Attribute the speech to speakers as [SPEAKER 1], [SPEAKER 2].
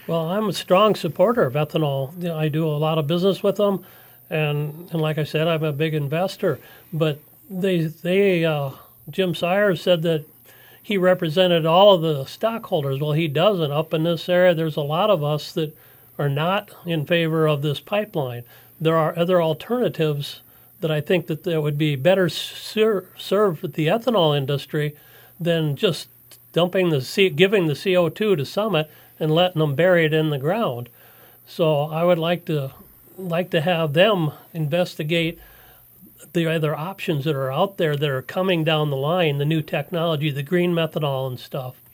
[SPEAKER 1] Well, I'm a strong supporter of ethanol. I do a lot of business with them, and like I said, I'm a big investor. But Jim Sires said that he represented all of the stockholders. Well, he doesn't. Up in this area, there's a lot of us that are not in favor of this pipeline. There are other alternatives that I think that would be better served with the ethanol industry than just giving the CO2 to Summit and letting them bury it in the ground. So I would like to have them investigate the other options that are out there that are coming down the line, the new technology, the green methanol and stuff.